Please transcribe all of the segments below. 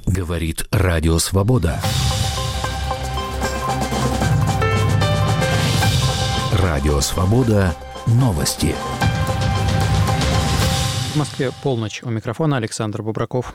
Говорит Радио Свобода. Радио Свобода. Новости. В Москве полночь. У микрофона Александр Бубраков.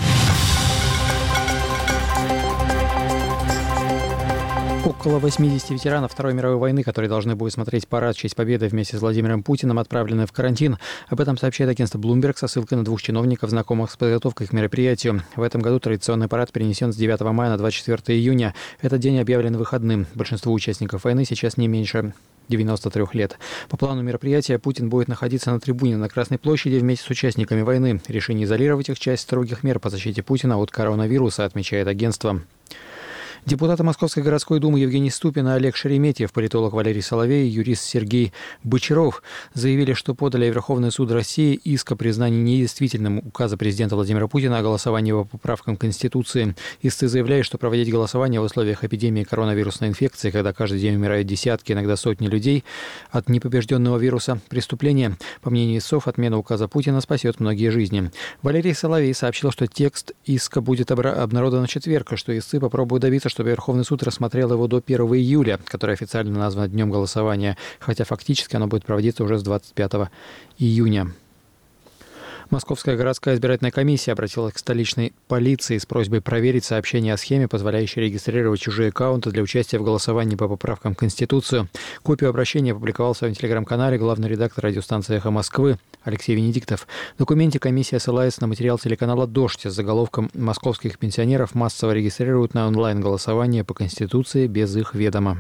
Около 80 ветеранов Второй мировой войны, которые должны будут смотреть парад в честь победы вместе с Владимиром Путиным, отправлены в карантин. Об этом сообщает агентство Bloomberg со ссылкой на 2 чиновников, знакомых с подготовкой к мероприятию. В этом году традиционный парад перенесен с 9 мая на 24 июня. Этот день объявлен выходным. Большинству участников войны сейчас не меньше 93 лет. По плану мероприятия Путин будет находиться на трибуне на Красной площади вместе с участниками войны. Решение изолировать их — часть строгих мер по защите Путина от коронавируса, отмечает агентство. Депутаты Московской городской думы Евгений Ступин и Олег Шереметьев, политолог Валерий Соловей и юрист Сергей Бочаров заявили, что подали в Верховный суд России иск о признании недействительным указа президента Владимира Путина о голосовании по поправкам Конституции. Истцы заявляют, что проводить голосование в условиях эпидемии коронавирусной инфекции, когда каждый день умирают десятки, иногда сотни людей от непобежденного вируса, преступление. По мнению истцов, отмена указа Путина спасет многие жизни. Валерий Соловей сообщил, что текст иска будет обнародован в четверг, и что истцы попробуют добиться, чтобы Верховный суд рассмотрел его до 1 июля, который официально назван днем голосования, хотя фактически оно будет проводиться уже с 25 июня. Московская городская избирательная комиссия обратилась к столичной полиции с просьбой проверить сообщение о схеме, позволяющей регистрировать чужие аккаунты для участия в голосовании по поправкам в Конституцию. Копию обращения опубликовал в своем телеграм-канале главный редактор радиостанции «Эхо Москвы» Алексей Венедиктов. В документе комиссия ссылается на материал телеканала «Дождь» с заголовком «Московских пенсионеров массово регистрируют на онлайн-голосование по Конституции без их ведома».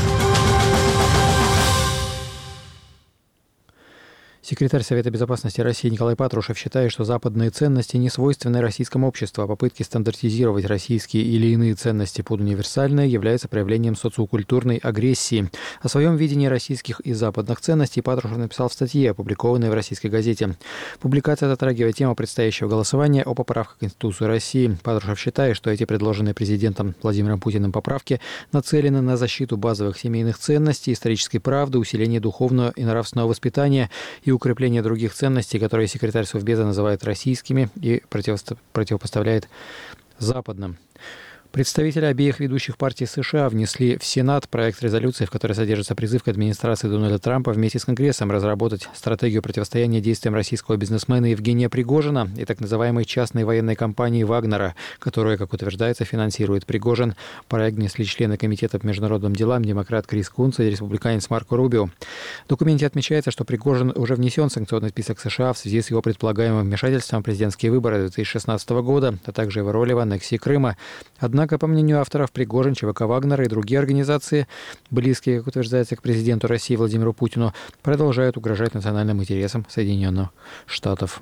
Секретарь Совета безопасности России Николай Патрушев считает, что западные ценности не свойственны российскому обществу, а попытки стандартизировать российские или иные ценности под универсальные являются проявлением социокультурной агрессии. О своем видении российских и западных ценностей Патрушев написал в статье, опубликованной в «Российской газете». Публикация затрагивает тему предстоящего голосования о поправках в Конституцию России. Патрушев считает, что эти предложенные президентом Владимиром Путиным поправки нацелены на защиту базовых семейных ценностей, исторической правды, усиление духовного и нравственного воспитания и укрепление других ценностей, которые секретарь Совбеза называет российскими и противопоставляет западным. Представители обеих ведущих партий США внесли в Сенат проект резолюции, в которой содержится призыв к администрации Дональда Трампа вместе с Конгрессом разработать стратегию противостояния действиям российского бизнесмена Евгения Пригожина и так называемой частной военной компании «Вагнера», которую, как утверждается, финансирует Пригожин. Проект внесли члены Комитета по международным делам, демократ Крис Кунц и республиканец Марко Рубио. В документе отмечается, что Пригожин уже внесен в санкционный список США в связи с его предполагаемым вмешательством в президентские выборы 2016 года, а также его роли в аннексии Крыма. Однако, по мнению авторов, Пригожин, ЧВК «Вагнера» и другие организации, близкие, как утверждается, к президенту России Владимиру Путину, продолжают угрожать национальным интересам Соединенных Штатов.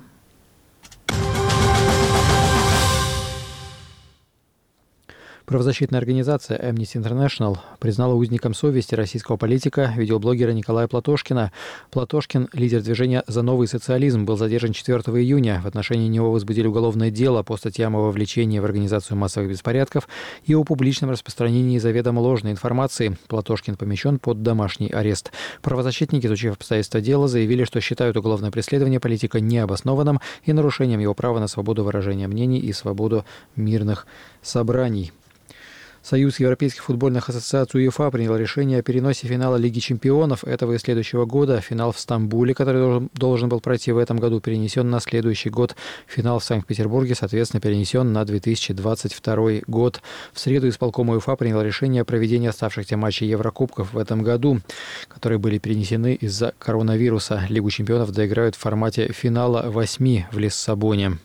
Правозащитная организация Amnesty International признала узником совести российского политика, видеоблогера Николая Платошкина. Платошкин, лидер движения «За новый социализм», был задержан 4 июня. В отношении него возбудили уголовное дело по статьям о вовлечении в организацию массовых беспорядков и о публичном распространении заведомо ложной информации. Платошкин помещен под домашний арест. Правозащитники, изучив обстоятельства дела, заявили, что считают уголовное преследование политика необоснованным и нарушением его права на свободу выражения мнений и свободу мирных собраний. Союз Европейских футбольных ассоциаций УЕФА принял решение о переносе финала Лиги чемпионов этого и следующего года. Финал в Стамбуле, который должен был пройти в этом году, перенесен на следующий год. Финал в Санкт-Петербурге, соответственно, перенесен на 2022 год. В среду исполком УЕФА принял решение о проведении оставшихся матчей Еврокубков в этом году, которые были перенесены из-за коронавируса. Лигу чемпионов доиграют в формате финала 8 в Лиссабоне.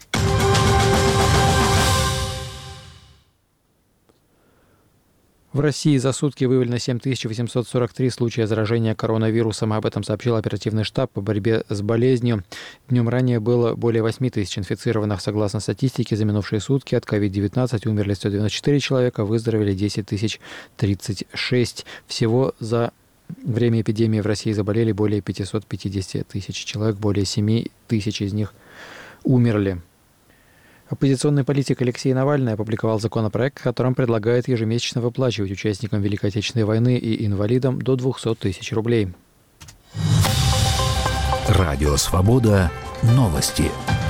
В России за сутки выявлено 7843 случая заражения коронавирусом. Об этом сообщил оперативный штаб по борьбе с болезнью. Днем ранее было более 8 тысяч инфицированных. Согласно статистике, за минувшие сутки от COVID-19 умерли 194 человека, выздоровели 10 036. Всего за время эпидемии в России заболели более 550 тысяч человек, более 7 тысяч из них умерли. Оппозиционный политик Алексей Навальный опубликовал законопроект, в котором предлагает ежемесячно выплачивать участникам Великой Отечественной войны и инвалидам до 200 тысяч рублей. Радио «Свобода». Новости.